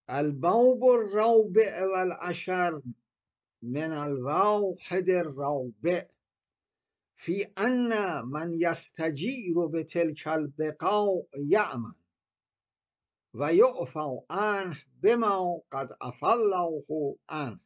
الباب الرابع والعشر من الواحد الرابع فی ان من یستجیر بتلک البقاع یأمن و یعفی عنه بما قد عفی الله عنه.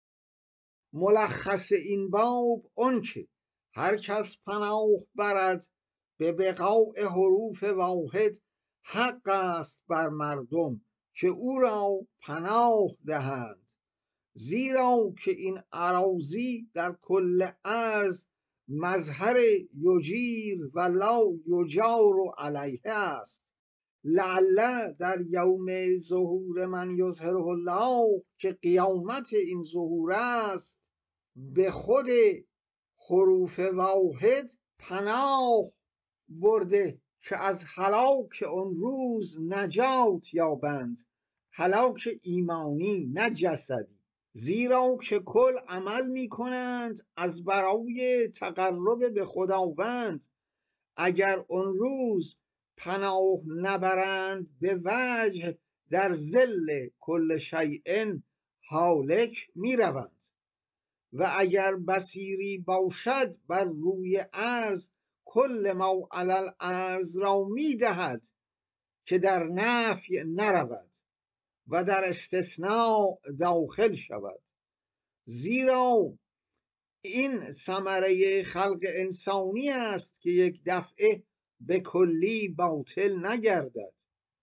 ملخص این باب آن که هر کس پناه برد به بقاع حروف واحد، حق است بر مردم که او را پناه دهند، زیرا که این اراضی در کل ارض مظهر یجیر و لا یجار علیه است. لعل در یوم ظهور من یظهره الله که قیامت این ظهور است، به خود حروف واحد پناه برده که از هلاک آن روز نجات یابند، هلاک ایمانی نه جسدی. زیرا که کل عمل می کنند از برای تقرب به خداوند، اگر آن روز پناه نبرند به وجه در ظل کل شیء هالک می روند. و اگر بصیری باشد بر روی ارض، کل ما علی الارض را می دهد که در نفی نرود و در استثناء داخل شود. زیرا این ثمره خلق انسانی است که یک دفعه به کلی باطل نگردد،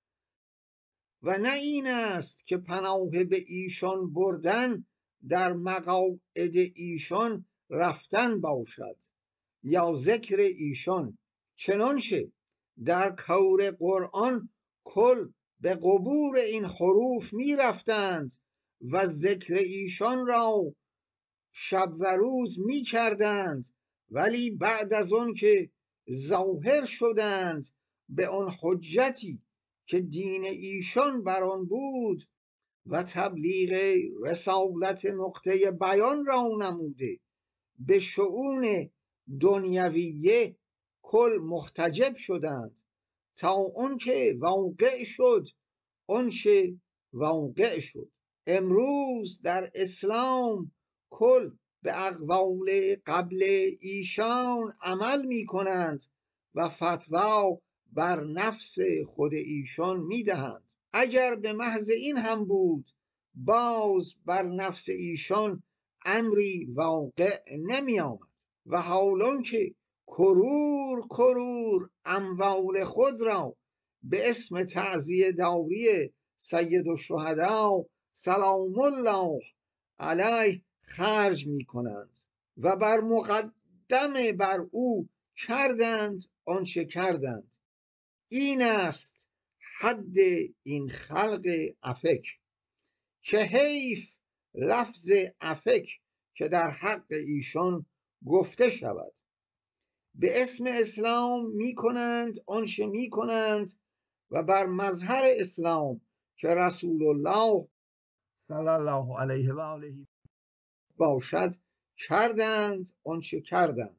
و نه این است که پناه به ایشان بردن در مقاعد ایشان رفتن باشد یا ذکر ایشان. چنانچه در کور قرآن کل به قبور این حروف می رفتند و ذکر ایشان را شب و روز می کردند، ولی بعد از آن که ظاهر شدند به آن حجتی که دین ایشان بر آن بود و تبلیغ رسالت نقطه بیان را نموده، به شؤون دنیویه کل محتجب شدند تا آن که واقع شد آنچه واقع شد. امروز در اسلام کل به اقوال قبل ایشان عمل می کنند و فتوا بر نفس خود ایشان می دهند. اگر به محض این هم بود، باز بر نفس ایشان امری واقع نمی آمد. و حالان که کرور اموال خود را به اسم تعزیه داری سید الشهدا سلام الله علیه خرج می کنند و بر مقدم بر او کردند آنچه کردند. این است حد این خلق افک که حیف لفظ افک که در حق ایشان گفته شود. به اسم اسلام می کنند آنچه می کنند و بر مظهر اسلام که رسول الله صلی الله علیه و آله باشد کردند آنچه کردند.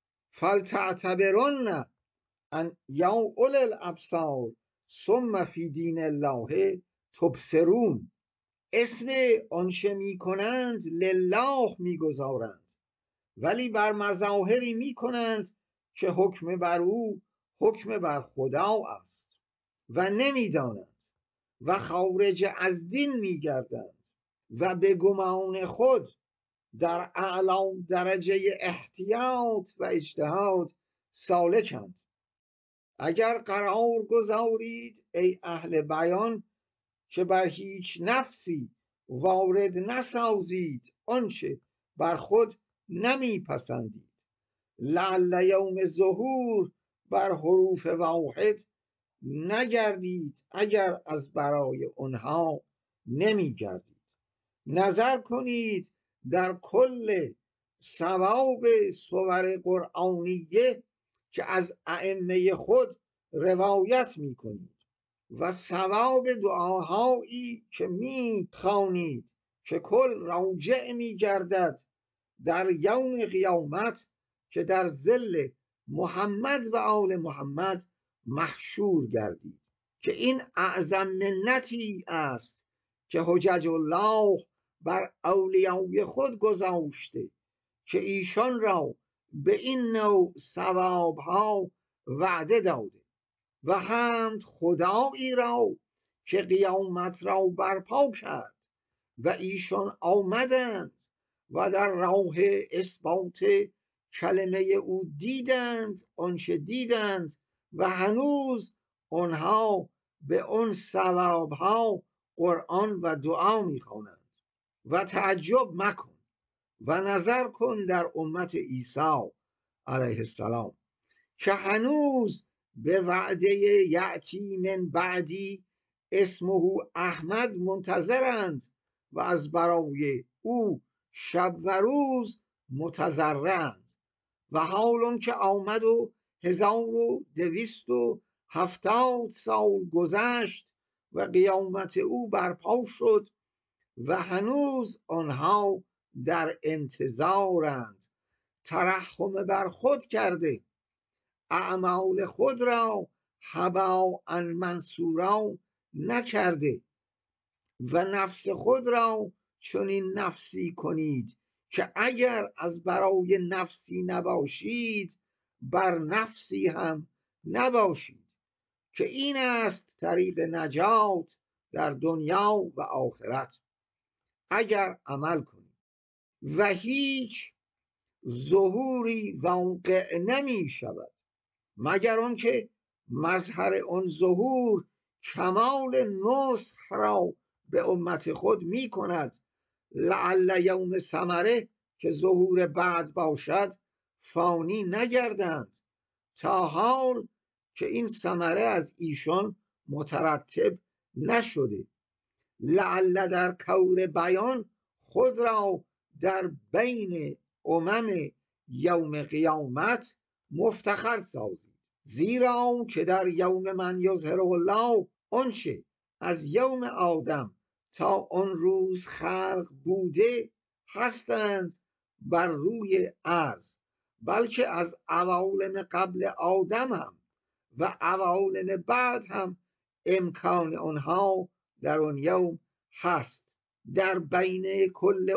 فلتعتبرن ان یا اولی الابصار ثم فی دین الله تبصرون. اسم آنچه می کنند لله می گذارند، ولی بر مظاهری می کنند که حکم بر او حکم بر خدا است و نمی دانند و خارج از دین می گردند و به گمان خود در اعلی درجه احتیاط و اجتهاد سالکند. اگر قرار گذارید ای اهل بیان که بر هیچ نفسی وارد نسازید آنچه بر خود نمی پسندید، لعل یوم ظهور بر حروف واحد نگردید اگر از برای آنها نمی گردید. نظر کنید در کل ثواب سور قرآنیه که از ائمه خود روایت می کنید و ثواب دعاهایی که می خوانید که کل راجع می گردد در یوم قیامت که در ظل محمد و آل محمد محشور گردید، که این اعظم منتی است که حجج الله بر اولیای خود گذاشته که ایشان را به این نوع ثواب ها وعده داده و حمد خدایی را که قیامت را برپا کرد و ایشان آمدند و در راه اثبات کلمه او دیدند آنچه دیدند و هنوز آنها به آن ثواب ها قرآن و دعا میخوانند. و تعجب مکن و نظر کن در امت عیسی علیه السلام که هنوز به وعده یأتی من بعدی اسمه احمد منتظرند و از برای او شب و روز متضرعند و حال که آمد و 1270 سال گذشت و قیامت او برپا شد و هنوز آنها در انتظارند. ترحم بر خود کرده، اعمال خود را هباء منثورا نکرده و نفس خود را چنین نفسی کنید که اگر از برای نفسی نباشید بر نفسی هم نباشید که این است طریق نجات در دنیا و آخرت اگر عمل کنید. و هیچ ظهوری واقع نمی شود مگر آنکه مظهر آن ظهور کمال نصح را به امت خود می کند. لعل یوم ثمره که ظهور بعد باشد فانی نگردند تا حال که این ثمره از ایشان مترتب نشده. لعل در کور بیان خود را در بین یوم قیامت مفتخر سازید، زیرا که در یوم من یظهر الله آنچه از یوم آدم تا آن روز خلق بوده هستند بر روی ارض، بلکه از عوالم قبل آدم هم و عوالم بعد هم امکان آنها در آن یوم هست. در بین کل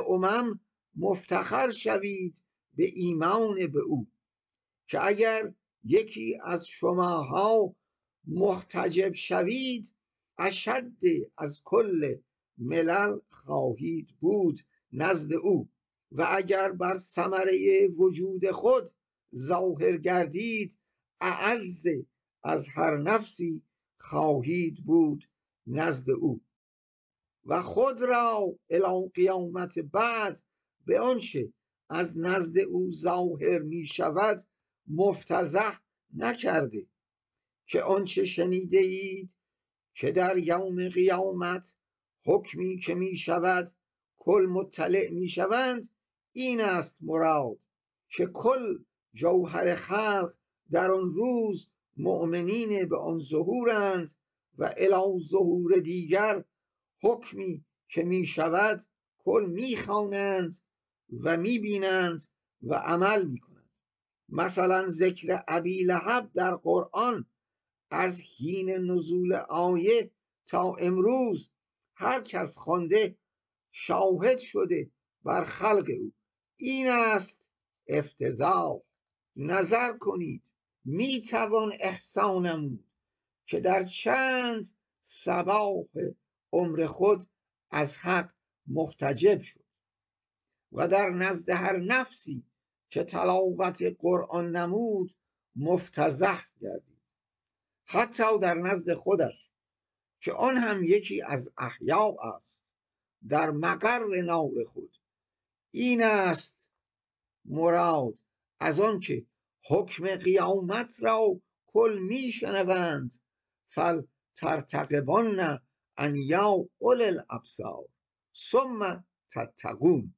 مفتخر شوید به ایمان به او که اگر یکی از شماها محتجب شوید اشد از کل ملل خواهید بود نزد او و اگر بر ثمره وجود خود ظاهر گردید اعز از هر نفسی خواهید بود نزد او و خود را الی قیامت بعد به آنچه از نزد او ظاهر می شود مفتضح نکرده که آنچه شنیده اید که در یوم قیامت حکمی که می شود کل مطلع می شوند این است مراد که کل جوهر خلق در آن روز مؤمنین به آن ظهورند و الی ظهور دیگر حکمی که می شود کل می خوانند و می بینند و عمل می کنند. مثلا ذکر ابی لهب در قرآن از حین نزول آیه تا امروز هر کس خوانده شاهد شده بر خلق او. این است افتضاح. نظر کنید می توان احسان نمود که در چند صباح عمر خود از حق محتجب شد و در نزد هر نفسی که تلاوت قرآن نمود مفتضح گردید، حتی در نزد خودش که آن هم یکی از احیا است در مقر نار خود. این است مراد از آن که حکم قیامت را کل می شنوند فلترتقبن ان یا اولی الابصار ثم تتقون.